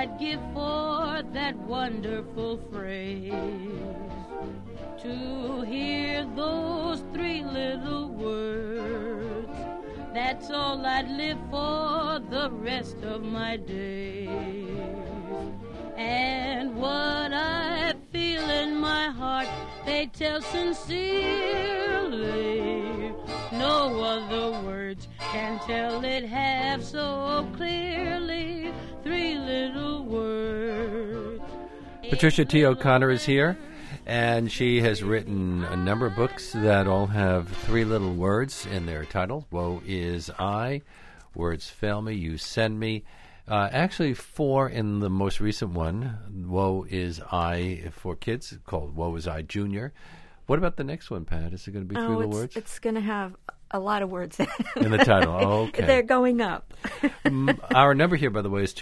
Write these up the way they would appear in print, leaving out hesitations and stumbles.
I'd give for that wonderful phrase, to hear those three little words. That's all I'd live for the rest of my days. And what I feel in my heart, they tell sincerely. No other words can tell it half so clearly. Three little words. Patricia T. O'Connor is here, and she has written a number of books that all have three little words in their title. Woe is I, Words Fail Me, You Send Me. Actually, four in the most recent one. Woe is I for kids, called Woe is I Junior. What about the next one, Pat? Is it going to be three little words? It's going to have a lot of words in the title. Oh, okay. They're going up. Our number here, by the way, is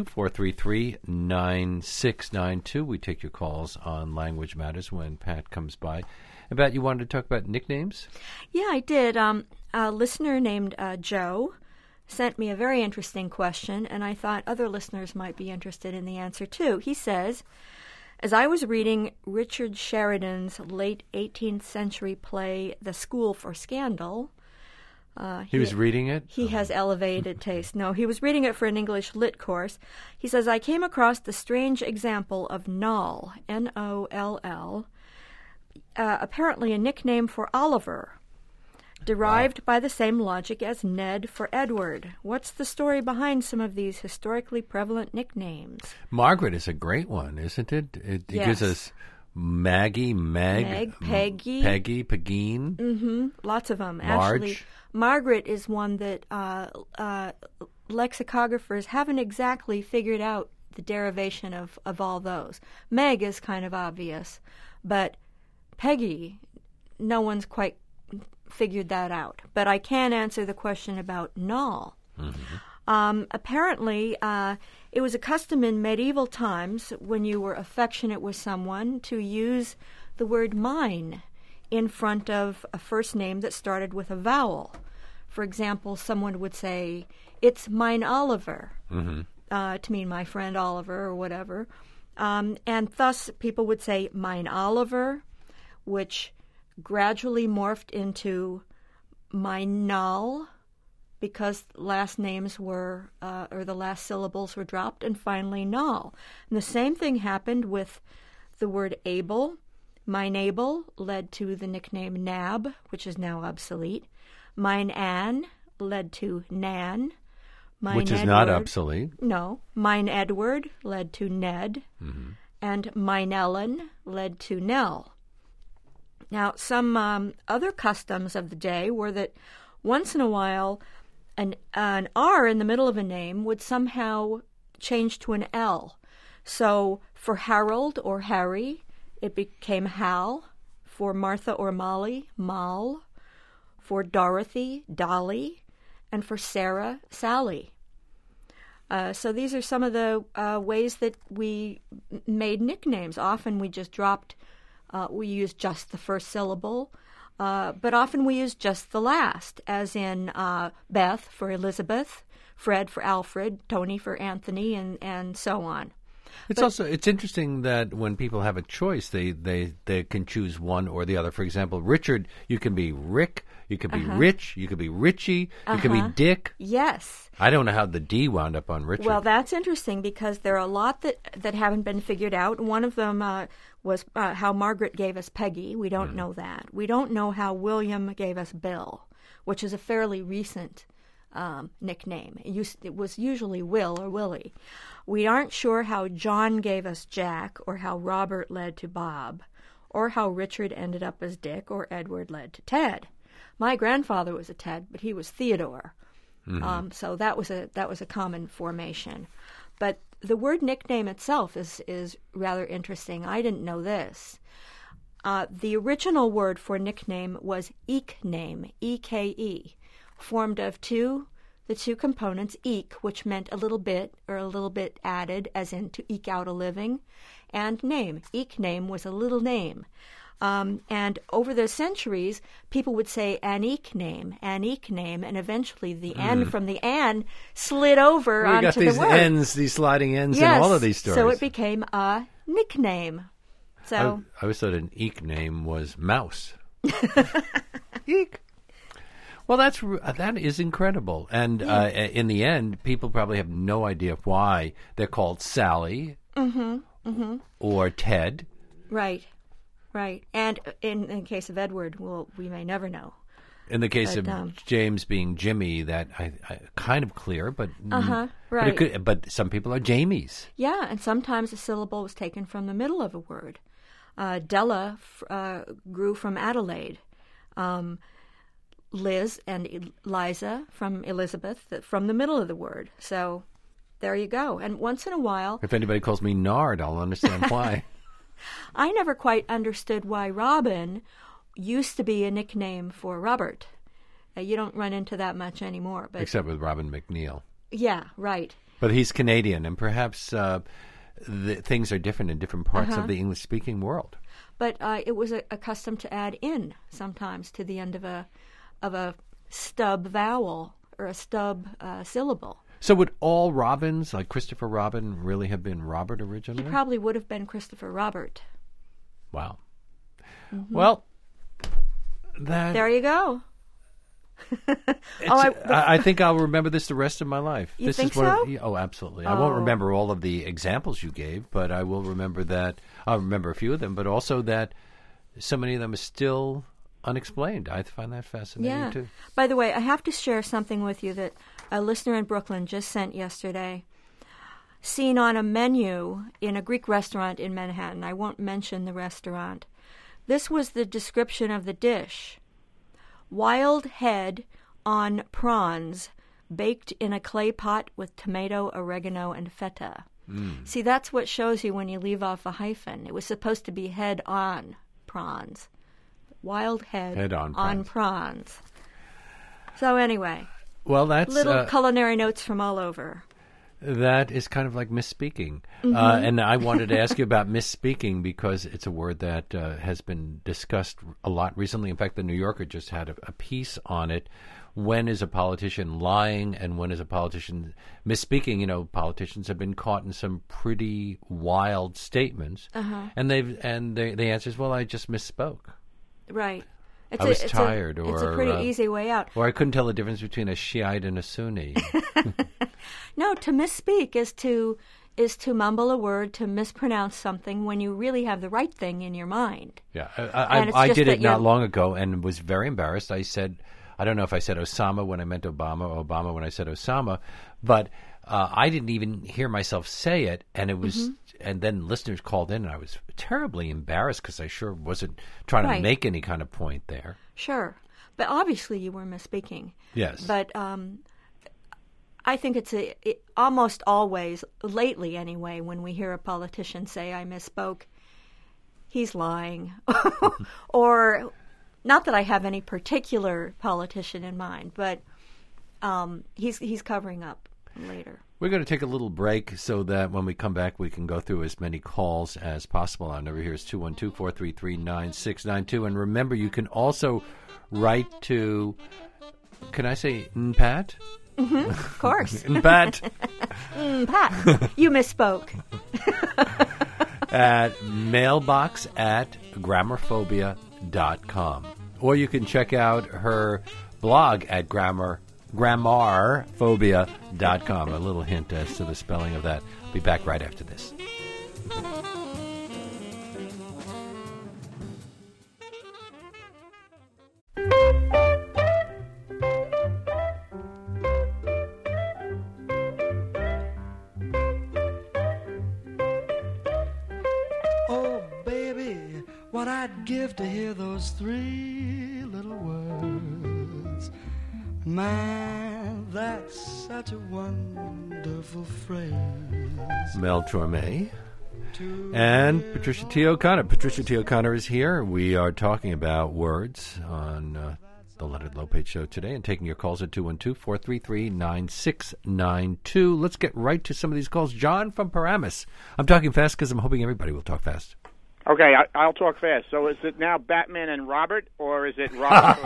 212-433-9692. We take your calls on Language Matters when Pat comes by. And Pat, you wanted to talk about nicknames? Yeah, I did. A listener named Joe sent me a very interesting question, and I thought other listeners might be interested in the answer too. He says, as I was reading Richard Sheridan's late 18th century play, The School for Scandal... he was reading it? He has elevated taste. No, he was reading it for an English lit course. He says, I came across the strange example of Noll, N-O-L-L, apparently a nickname for Oliver, derived by the same logic as Ned for Edward. What's the story behind some of these historically prevalent nicknames? Margaret is a great one, isn't it? It gives us Maggie, Meg, Peggy. Peggy, Pegeen. Mm-hmm. Lots of them. Marge. Actually, Margaret is one that lexicographers haven't exactly figured out the derivation of all those. Meg is kind of obvious, but Peggy, no one's quite figured that out. But I can answer the question about Noll. Mm-hmm. Apparently, it was a custom in medieval times when you were affectionate with someone to use the word mine in front of a first name that started with a vowel. For example, someone would say, it's mine Oliver, to mean my friend Oliver or whatever. And thus people would say mine Oliver, which gradually morphed into mine Noll, because last names were, or the last syllables were dropped, and finally Noll. And the same thing happened with the word Abel. Mine Abel led to the nickname Nab, which is now obsolete. Mine Ann led to Nan. Mine which is Edward, not obsolete. No. Mine Edward led to Ned. Mm-hmm. And mine Ellen led to Nell. Now, some other customs of the day were that once in a while an R in the middle of a name would somehow change to an L. So for Harold or Harry, it became Hal. For Martha or Molly, Moll. For Dorothy, Dolly. And for Sarah, Sally. So these are some of the ways that we made nicknames. Often we just dropped, we used just the first syllable, but often we used just the last, as in Beth for Elizabeth, Fred for Alfred, Tony for Anthony, and so on. It's interesting that when people have a choice, they can choose one or the other. For example, Richard, you can be Rick, you can be Rich, you can be Richie, you can be Dick. Yes. I don't know how the D wound up on Richard. Well, that's interesting because there are a lot that haven't been figured out. One of them was how Margaret gave us Peggy. We don't know that. We don't know how William gave us Bill, which is a fairly recent nickname. It was usually Will or Willie. We aren't sure how John gave us Jack, or how Robert led to Bob, or how Richard ended up as Dick, or Edward led to Ted. My grandfather was a Ted, but he was Theodore. Mm-hmm. So that was a common formation. But the word nickname itself is rather interesting. I didn't know this. The original word for nickname was Eke-name, E-K-E, formed of two the two components, eke, which meant a little bit or a little bit added, as in to eke out a living, and name. Eke name was a little name. And over the centuries, people would say eke name, and eventually the N from the an slid over onto the word. We got these N's, these sliding N's in all of these stories. So it became a nickname. So I always thought an eke name was mouse. Eek. Well, that is incredible. And in the end, people probably have no idea why they're called Sally or Ted. Right. And in the case of Edward, we may never know. In the case of James being Jimmy, that I kind of clear, but right. But some people are Jamies. Yeah, and sometimes a syllable was taken from the middle of a word. Della grew from Adelaide. Liz and Liza from Elizabeth, from the middle of the word. So there you go. And once in a while... If anybody calls me Nard, I'll understand why. I never quite understood why Robin used to be a nickname for Robert. You don't run into that much anymore. But except with Robin McNeil. Yeah, right. But he's Canadian, and perhaps things are different in different parts of the English-speaking world. But it was a custom to add in sometimes to the end of a stub vowel or a stub syllable. So would all Robins, like Christopher Robin, really have been Robert originally? He probably would have been Christopher Robert. Wow. Well, there you go. I think I'll remember this the rest of my life. You think so? Oh, absolutely. I won't remember all of the examples you gave, but I will remember that. I'll remember a few of them, but also that so many of them are still unexplained. I find that fascinating, too. By the way, I have to share something with you that a listener in Brooklyn just sent yesterday. Seen on a menu in a Greek restaurant in Manhattan. I won't mention the restaurant. This was the description of the dish. Wild head on prawns baked in a clay pot with tomato, oregano, and feta. See, that's what shows you when you leave off a hyphen. It was supposed to be head on prawns. Wild head on prawns. So anyway, well, that's little culinary notes from all over. That is kind of like misspeaking. And I wanted to ask you about misspeaking because it's a word that has been discussed a lot recently. In fact, the New Yorker just had a piece on it. When is a politician lying and when is a politician misspeaking? You know, politicians have been caught in some pretty wild statements. And the answer is, well, I just misspoke. Right. I was tired. It's a pretty easy way out. Or I couldn't tell the difference between a Shiite and a Sunni. No, to misspeak is to mumble a word, to mispronounce something when you really have the right thing in your mind. Yeah, I did it not long ago and was very embarrassed. I said, I don't know if I said Osama when I meant Obama or Obama when I said Osama, but I didn't even hear myself say it, and it was, and then listeners called in, and I was terribly embarrassed because I sure wasn't trying to make any kind of point there. Sure, but obviously you were misspeaking. Yes, but I think it's almost always, lately anyway, when we hear a politician say, I misspoke, he's lying. Or, not that I have any particular politician in mind, but he's covering up later. We're going to take a little break so that when we come back, we can go through as many calls as possible. Our number here is 212-433-9692. And remember, you can also write to, can I say Pat? Of course. Pat. Pat. You misspoke. At mailbox@grammarphobia.com. Or you can check out her blog at grammarphobia.com. A little hint as to the spelling of that. Be back right after this. Give to hear those three little words. Man, that's such a wonderful phrase. Mel Torme and Patricia T. O'Connor. Patricia T. O'Connor is here. We are talking about words on The Leonard Lopez Show today, and taking your calls at 212-433-9692. Let's get right to some of these calls. John from Paramus. I'm talking fast because I'm hoping everybody will talk fast. Okay, I'll talk fast. So is it now Batman and Robert, or is it Robert?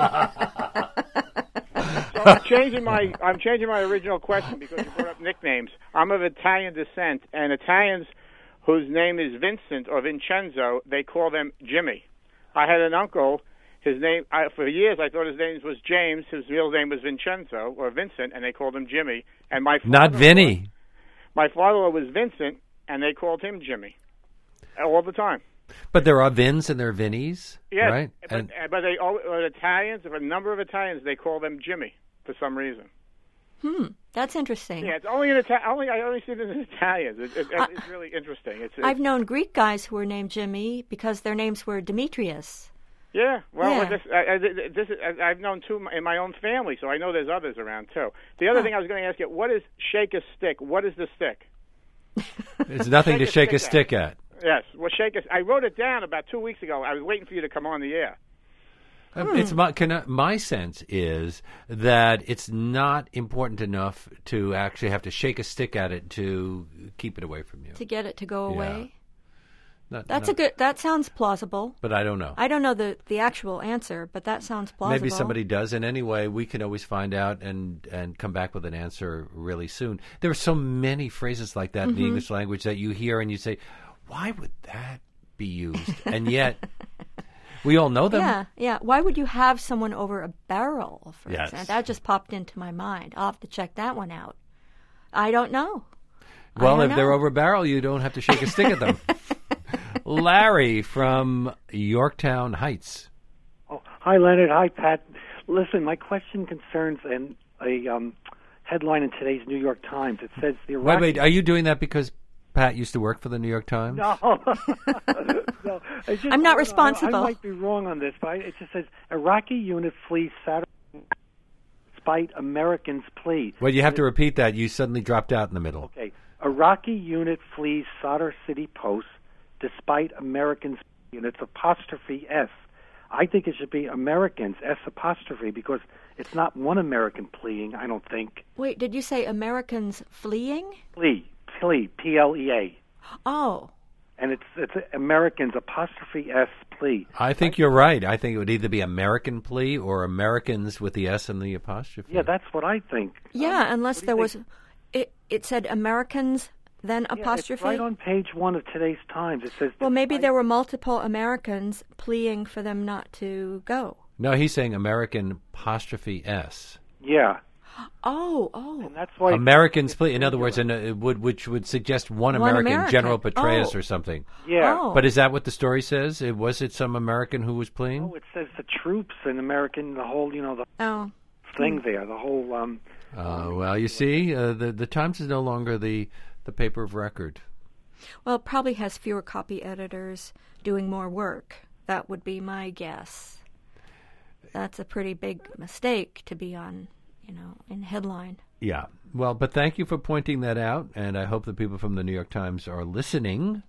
So I'm changing my original question because you brought up nicknames. I'm of Italian descent, and Italians whose name is Vincent or Vincenzo, they call them Jimmy. I had an uncle. His name, for years, I thought his name was James. His real name was Vincenzo or Vincent, and they called him Jimmy. And my not Vinny. My father was Vincent, and they called him Jimmy all the time. But there are Vins and there are Vinnies, yes, right? But they all Italians. A number of Italians, they call them Jimmy for some reason. That's interesting. Yeah, it's only in I only see it in Italians. It's really interesting. I've known Greek guys who were named Jimmy because their names were Demetrius. Yeah, well, Yeah. I've known two in my own family, so I know there's others around too. The other thing I was going to ask you, what is shake a stick? What is the stick? It's nothing to shake a stick at. Yes, well, I wrote it down about 2 weeks ago. I was waiting for you to come on the air. It's my sense is that it's not important enough to actually have to shake a stick at it to keep it away from you. To get it to go away? That sounds plausible. But I don't know. I don't know the actual answer, but that sounds plausible. Maybe somebody does. And anyway, we can always find out and come back with an answer really soon. There are so many phrases like that in the English language that you hear and you say, why would that be used? And yet, we all know them. Yeah. Why would you have someone over a barrel, for Yes. example? That just popped into my mind. I'll have to check that one out. I don't know. Well, if they're over a barrel, you don't have to shake a stick at them. Larry from Yorktown Heights. Oh, hi, Leonard. Hi, Pat. Listen, my question concerns a headline in today's New York Times. It says the Iraqi... Wait. Are you doing that because Pat used to work for the New York Times? No. No. I'm not responsible. I might be wrong on this, but it just says Iraqi unit flees Saturday despite Americans' plea. Well, you have to repeat that. You suddenly dropped out in the middle. Okay. Iraqi unit flees Sadr City Post despite Americans' plea, and it's apostrophe S. I think it should be Americans, S apostrophe, because it's not one American pleading, I don't think. Wait, did you say Americans fleeing? Plea, P-L-E-A. Oh. And it's Americans, apostrophe S, plea. I think you're right. I think it would either be American plea or Americans with the S and the apostrophe. Yeah, that's what I think. Yeah, unless there was... It said Americans, then apostrophe? It's right on page 1 of today's Times. It says... Well, maybe there were multiple Americans pleading for them not to go. No, he's saying American apostrophe S. Yeah. Oh. And that's why... Americans plea, in other words, which would suggest one American, General Petraeus or something. Yeah. Oh. But is that what the story says? Was it some American who was pleading? Oh, it says the troops and American, the whole, the thing there, the whole... well, you see, the Times is no longer the paper of record. Well, it probably has fewer copy editors doing more work. That would be my guess. That's a pretty big mistake to be on, in headline. Yeah. Well, but thank you for pointing that out, and I hope the people from the New York Times are listening.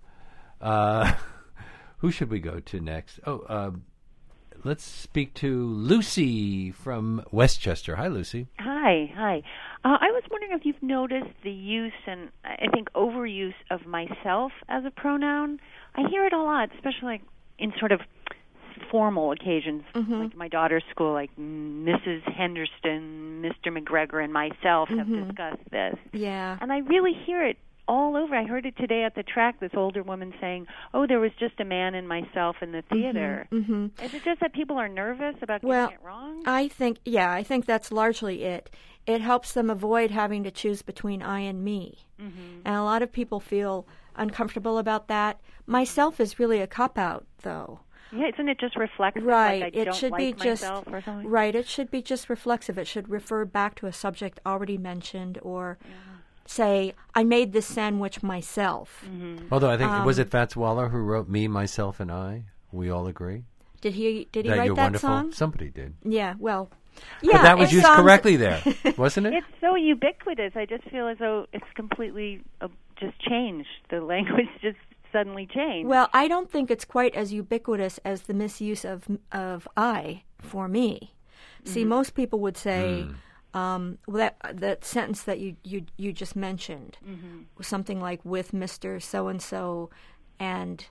Who should we go to next? Let's speak to Lucy from Westchester. Hi, Lucy. Hi. I was wondering if you've noticed the use and I think overuse of myself as a pronoun. I hear it a lot, especially in sort of formal occasions, like my daughter's school, like Mrs. Henderson, Mr. McGregor, and myself have discussed this. Yeah. And I really hear it all over. I heard it today at the track, this older woman saying, there was just a man and myself in the theater. Is it just that people are nervous about getting it wrong? I think that's largely it. It helps them avoid having to choose between I and me. And a lot of people feel uncomfortable about that. Myself is really a cop-out, though. Yeah, isn't it just reflexive? Right. Like I don't like myself or something? Right. It should be just reflexive. It should refer back to a subject already mentioned or... say, I made this sandwich myself. Although I think, was it Fats Waller who wrote Me, Myself, and I? We all agree? Did he that write you're that wonderful? song? Somebody did. Yeah, well, but that was used correctly there, wasn't it? It's so ubiquitous. I just feel as though it's completely just changed. The language just suddenly changed. Well, I don't think it's quite as ubiquitous as the misuse of I for me. See, most people would say that sentence that you just mentioned was something like with Mr. So-and-so and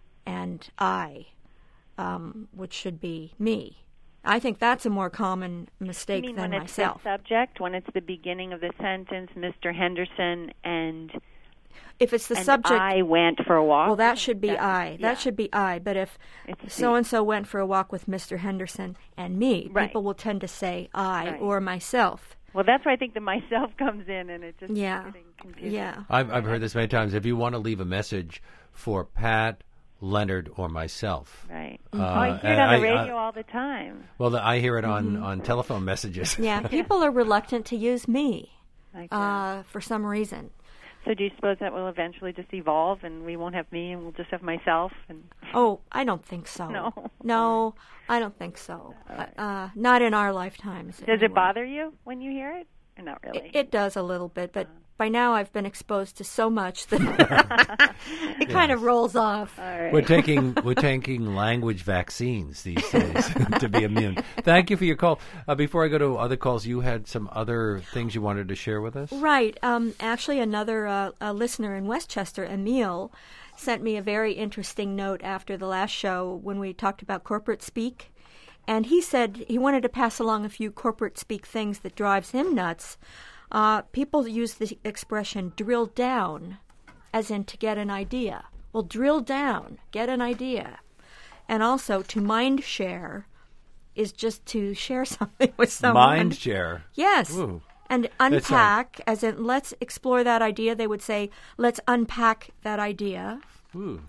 I, which should be me. I think that's a more common mistake you mean than when myself. It's the subject, when it's the beginning of the sentence, Mr. Henderson and if it's the subject, I went for a walk. well, that should be I. Yeah. That should be I. But if It's so-and-so went for a walk with Mr. Henderson and me, Right. people will tend to say I Right. or myself. Well, that's where I think the myself comes in, and it just Yeah. getting confusing. Yeah. I've heard this many times. If you want to leave a message for Pat, Leonard, or myself. Right. Uh, I hear it on the I- radio all the time. Well, I hear it on telephone messages. Yeah, people are reluctant to use me Like that. for some reason. So do you suppose that will eventually just evolve, and we won't have me, and we'll just have myself? And Oh, I don't think so. No. I don't think so. Not in our lifetimes. does anyway. it bother you when you hear it? Or not really. It does a little bit, but by now I've been exposed to so much that it kind of rolls off. All right. We're taking language vaccines these days to be immune. Thank you for your call. Before I go to other calls, you had some other things you wanted to share with us? Right. Actually, another listener in Westchester, Emil, sent me a very interesting note after the last show when we talked about corporate speak. And he said he wanted to pass along a few corporate speak things that drives him nuts. People use the expression drill down, as in to get an idea. Well, drill down, get an idea. And also, to mind share is just to share something with someone. Mind share. Yes. Ooh. And unpack, as in let's explore that idea. They would say, let's unpack that idea. Ooh.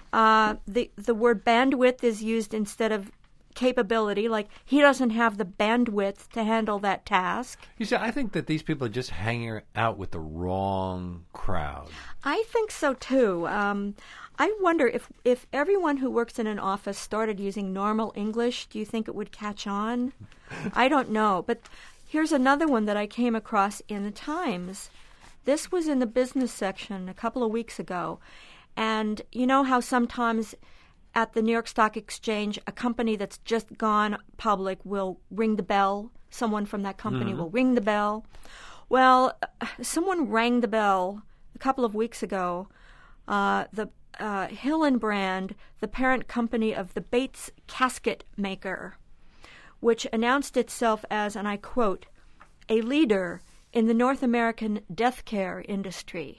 The word bandwidth is used instead of capability, like he doesn't have the bandwidth to handle that task. You see, I think that these people are just hanging out with the wrong crowd. I think so too. I wonder if everyone who works in an office started using normal English, do you think it would catch on? I don't know. But here's another one that I came across in the Times. This was in the business section a couple of weeks ago. And you know how sometimes at the New York Stock Exchange, a company that's just gone public will ring the bell. Someone from that company will ring the bell. Well, someone rang the bell a couple of weeks ago. The Hillenbrand, the parent company of the Bates casket maker, which announced itself as, and I quote, a leader in the North American death care industry.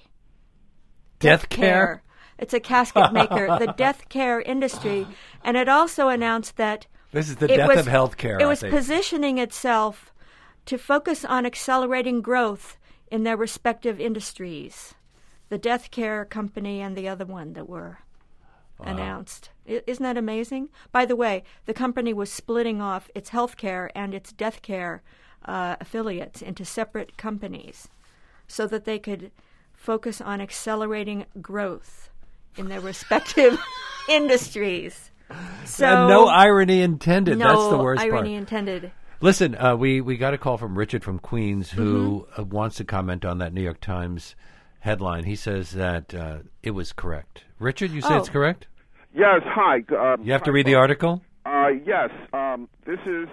Death care? It's a casket maker, the death care industry. And it also announced that This is the death of healthcare. It was positioning itself to focus on accelerating growth in their respective industries. The death care company and the other one that were announced. Isn't that amazing? By the way, the company was splitting off its healthcare and its death care affiliates into separate companies so that they could focus on accelerating growth in their respective industries. So and no irony intended. No That's the worst part. irony intended. Listen, we got a call from Richard from Queens who wants to comment on that New York Times headline. He says that it was correct. Richard, you say it's correct? Yes, hi. You have to read the article? Yes. This is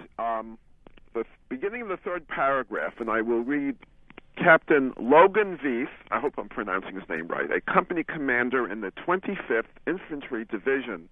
the beginning of the third paragraph, and I will read. Captain Logan Veith, I hope I'm pronouncing his name right, a company commander in the 25th Infantry Division,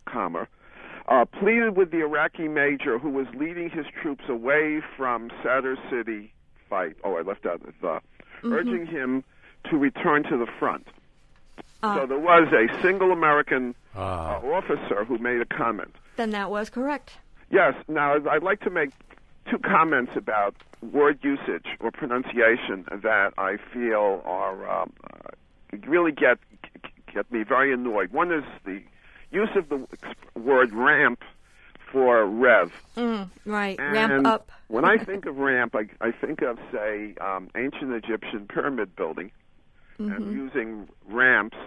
pleaded with the Iraqi major who was leading his troops away from Sadr City fight. Oh, I left out the, urging him to return to the front. So there was a single American officer who made a comment. Then that was correct. Yes. Now, I'd like to make two comments about word usage or pronunciation that I feel are really get me very annoyed. One is the use of the word ramp for rev. Right, And ramp up. When I think of ramp, I think of, say, ancient Egyptian pyramid building and using ramps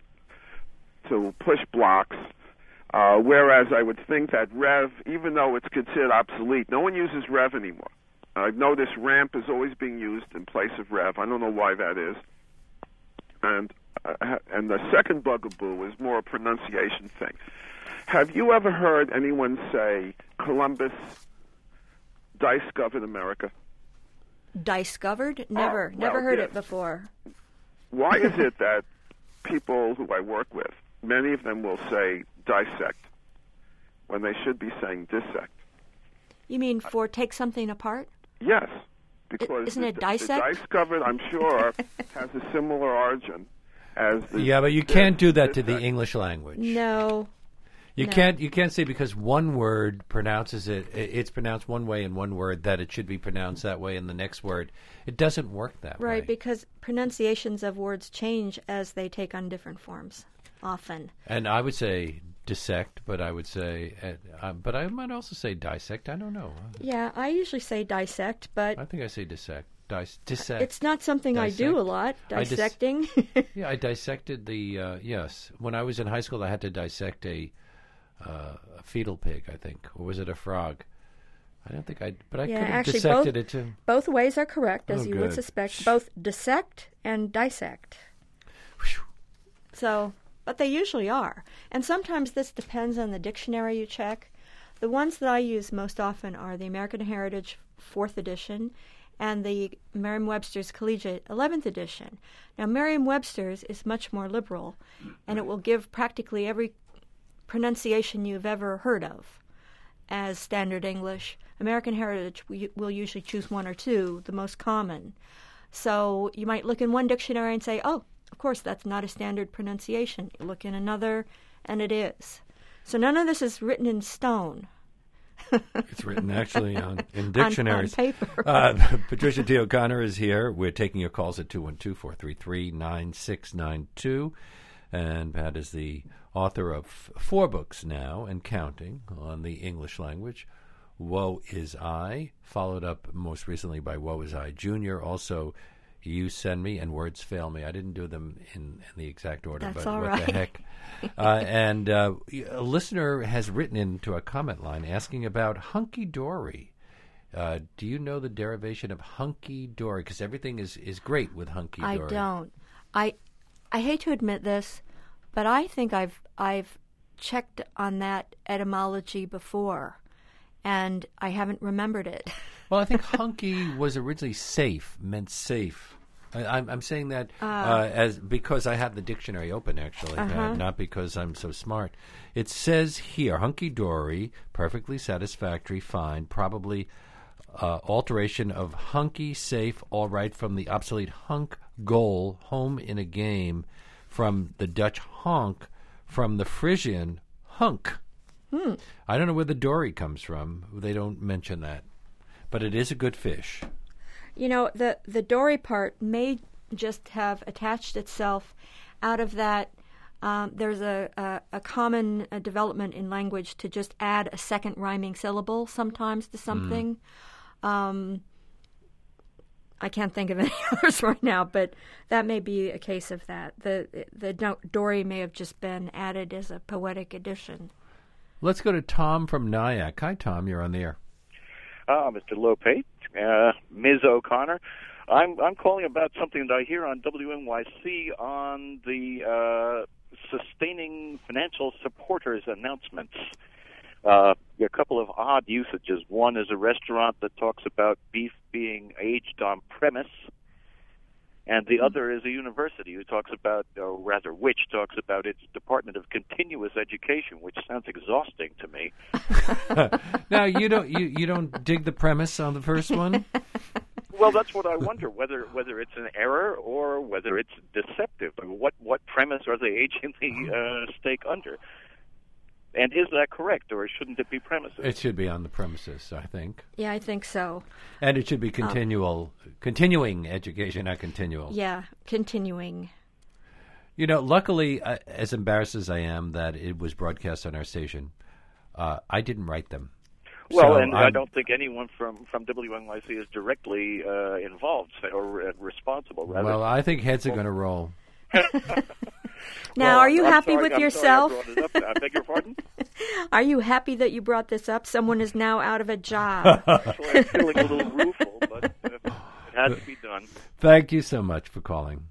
to push blocks. Whereas I would think that rev, even though it's considered obsolete, no one uses rev anymore. I've noticed ramp is always being used in place of rev. I don't know why that is. And the second bugaboo is more a pronunciation thing. Have you ever heard anyone say Columbus discovered America? Discovered? Never heard it before. Why is it that people who I work with, many of them will say dissect when they should be saying dissect? You mean for take something apart? Yes, because isn't it dissect? The discovered, I'm sure, has a similar origin as the. Yeah, but you can't do that to the English language. No. You can't say because one word pronounces it's pronounced one way in one word that it should be pronounced that way in the next word. It doesn't work that way. Right, because pronunciations of words change as they take on different forms, often. And I would say dissect, but I would say, but I might also say dissect. I don't know. Yeah, I usually say dissect, but I think I say dissect. Dissect. It's not something dissect. I do a lot. Dissecting. Yeah, I dissected the. Yes, when I was in high school, I had to dissect a fetal pig, I think, or was it a frog? I don't think but I could have dissected it too. Both ways are correct, as you would good. suspect. Both dissect and dissect. Whew. So, but they usually are. And sometimes this depends on the dictionary you check. The ones that I use most often are the American Heritage 4th edition and the Merriam-Webster's Collegiate 11th edition. Now, Merriam-Webster's is much more liberal, and it will give practically every pronunciation you've ever heard of as standard English. American Heritage will usually choose one or two, the most common. So you might look in one dictionary and say, oh, of course, that's not a standard pronunciation. You look in another, and it is. So none of this is written in stone. It's written actually in dictionaries. On paper. Patricia T. O'Connor is here. We're taking your calls at 212-433-9692. And Pat is the author of 4 books now and counting on the English language. Woe Is I, followed up most recently by Woe Is I Jr. Also, You Send Me and Words Fail Me. I didn't do them in the exact order, That's but all what right. the heck. And a listener has written into a comment line asking about hunky-dory. Do you know the derivation of hunky-dory? Because everything is great with hunky-dory. I don't. I hate to admit this, but I think I've checked on that etymology before, and I haven't remembered it. Well, I think hunky was originally meant safe. I'm saying that as because I have the dictionary open, actually, not because I'm so smart. It says here, hunky-dory, perfectly satisfactory, fine, probably alteration of hunky, safe, all right, from the obsolete hunk, goal, home in a game, from the Dutch honk, from the Frisian hunk. I don't know where the dory comes from. They don't mention that. But it is a good fish. You know, the dory part may just have attached itself out of that. There's a common development in language to just add a second rhyming syllable sometimes to something. I can't think of any others right now, but that may be a case of that. The dory may have just been added as a poetic addition. Let's go to Tom from Nyack. Hi, Tom. You're on the air. Mr. Lopate, Ms. O'Connor. I'm calling about something that I hear on WNYC on the sustaining financial supporters announcements. A couple of odd usages. One is a restaurant that talks about beef being aged on premise, and the other is a university who talks about, or rather, which talks about its Department of Continuous Education, which sounds exhausting to me. Now, you don't dig the premise on the first one? Well, that's what I wonder, whether it's an error or whether it's deceptive. I mean, what premise are they aging the steak under? And is that correct, or shouldn't it be premises? It should be on the premises, I think. Yeah, I think so. And it should be continuing education, not continual. Yeah, continuing. You know, luckily, as embarrassed as I am that it was broadcast on our station, I didn't write them. Well, and I don't think anyone from WNYC is directly involved or responsible. Rather. Well, I think heads are going to roll. Now, well, are you happy sorry, with I'm yourself? Sorry I brought it up. I beg your pardon? Are you happy that you brought this up? Someone is now out of a job. Actually, I'm feeling a little rueful, but it had to be done. Thank you so much for calling.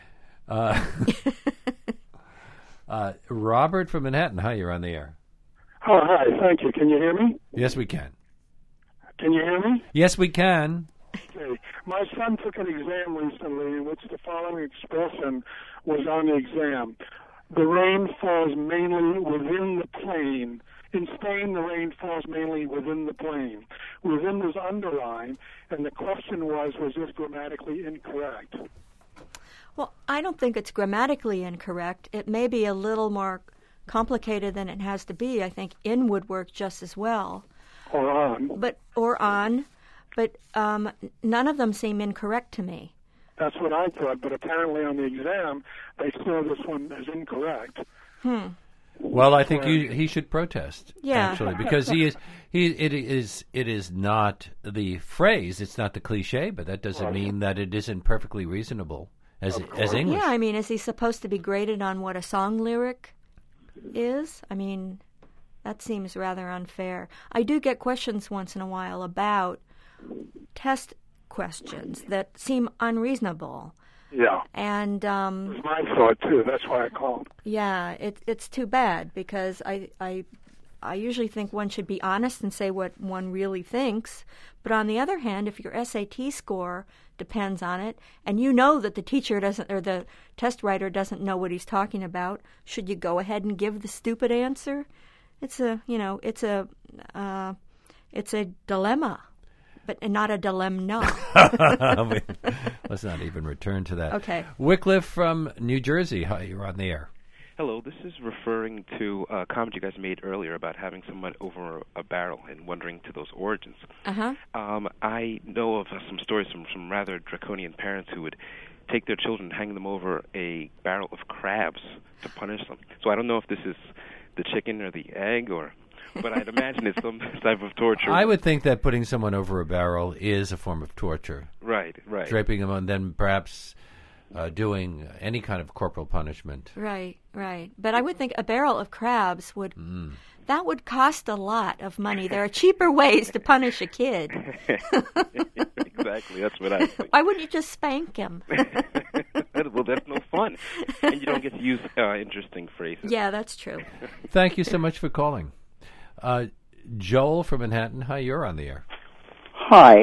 Robert from Manhattan. Hi, you're on the air. Oh, hi. Thank you. Can you hear me? Yes, we can. Can you hear me? Yes, we can. Okay. My son took an exam recently in which the following expression was on the exam. The rain falls mainly within the plain. In Spain, the rain falls mainly within the plain. Within was underlined, and the question was this grammatically incorrect? Well, I don't think it's grammatically incorrect. It may be a little more complicated than it has to be. I think in would work just as well. Or on. But none of them seem incorrect to me. That's what I thought, but apparently on the exam, they saw this one as incorrect. Well, I think he should protest. Yeah. Actually, because it is not the phrase, it's not the cliche, but that doesn't mean that it isn't perfectly reasonable as English. Yeah, I mean, is he supposed to be graded on what a song lyric is? I mean, that seems rather unfair. I do get questions once in a while about test questions that seem unreasonable. Yeah. And it was my thought too. That's why I called. Yeah, it's too bad because I usually think one should be honest and say what one really thinks. But on the other hand, if your SAT score depends on it, and you know that the teacher doesn't or the test writer doesn't know what he's talking about, should you go ahead and give the stupid answer? It's a dilemma. But not a dilemma. Let's not even return to that. Okay. Wycliffe from New Jersey. Hi, you're on the air. Hello, this is referring to a comment you guys made earlier about having someone over a barrel and wondering to those origins. Uh-huh. I know of some stories from some rather draconian parents who would take their children and hang them over a barrel of crabs to punish them. So I don't know if this is the chicken or the egg but I'd imagine it's some type of torture. I would think that putting someone over a barrel is a form of torture. Right. Draping them and then perhaps doing any kind of corporal punishment. Right. But I would think a barrel of crabs would cost a lot of money. There are cheaper ways to punish a kid. Exactly, that's what I think. Why wouldn't you just spank him? Well, that's no fun. And you don't get to use interesting phrases. Yeah, that's true. Thank you so much for calling. Joel from Manhattan, hi, you're on the air. Hi.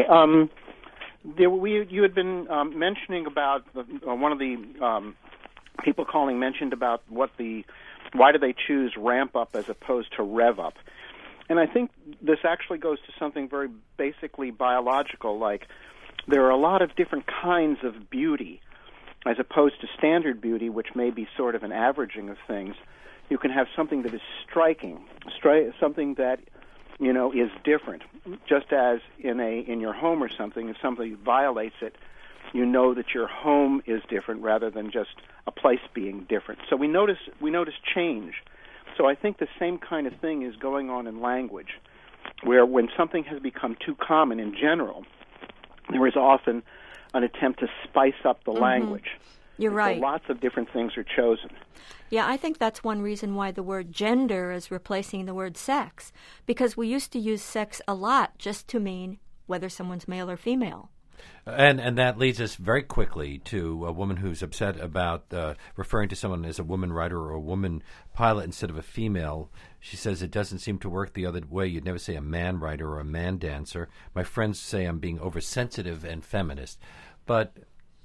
You had been mentioning about one of the people calling mentioned about why do they choose ramp up as opposed to rev up. And I think this actually goes to something very basically biological, like there are a lot of different kinds of beauty as opposed to standard beauty, which may be sort of an averaging of things. You can have something that is striking, something that is different. Just as in your home or something, if somebody violates it, you know that your home is different rather than just a place being different. So we notice change. So I think the same kind of thing is going on in language, where when something has become too common in general, there is often an attempt to spice up the language. You're right. So lots of different things are chosen. Yeah, I think that's one reason why the word gender is replacing the word sex, because we used to use sex a lot just to mean whether someone's male or female. And that leads us very quickly to a woman who's upset about referring to someone as a woman writer or a woman pilot instead of a female. She says it doesn't seem to work the other way. You'd never say a man writer or a man dancer. My friends say I'm being oversensitive and feminist. But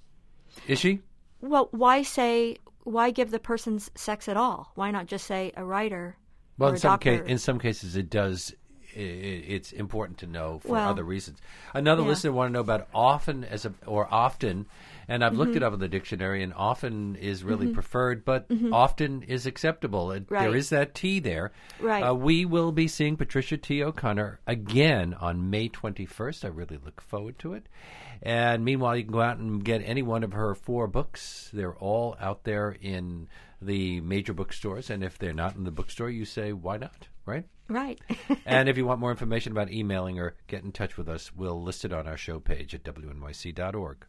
is she? Well, why give the person's sex at all? Why not just say a writer or a doctor? In some cases it does. It's important to know for other reasons. Another listener wanted to know about often often, and I've looked it up in the dictionary, and often is really preferred, but often is acceptable. There is that T there. Right. We will be seeing Patricia T. O'Connor again on May 21st. I really look forward to it. And meanwhile, you can go out and get any one of her 4 books. They're all out there in the major bookstores, and if they're not in the bookstore, you say, why not, right? Right. And if you want more information about emailing or get in touch with us, we'll list it on our show page at wnyc.org.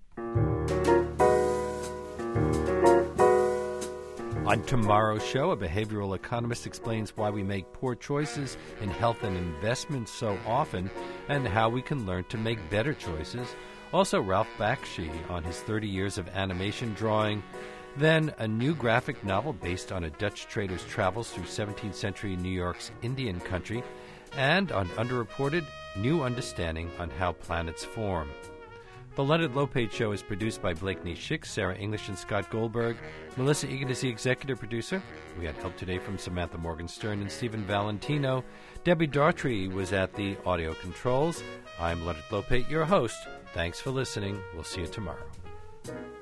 On tomorrow's show, a behavioral economist explains why we make poor choices in health and investments so often and how we can learn to make better choices. Also, Ralph Bakshi on his 30 years of animation drawing. Then a new graphic novel based on a Dutch trader's travels through 17th century New York's Indian country. And on Underreported, new understanding on how planets form. The Leonard Lopate Show is produced by Blake Nishik, Sarah English, and Scott Goldberg. Melissa Egan is the executive producer. We had help today from Samantha Morgenstern and Stephen Valentino. Debbie Daughtry was at the audio controls. I'm Leonard Lopate, your host. Thanks for listening. We'll see you tomorrow.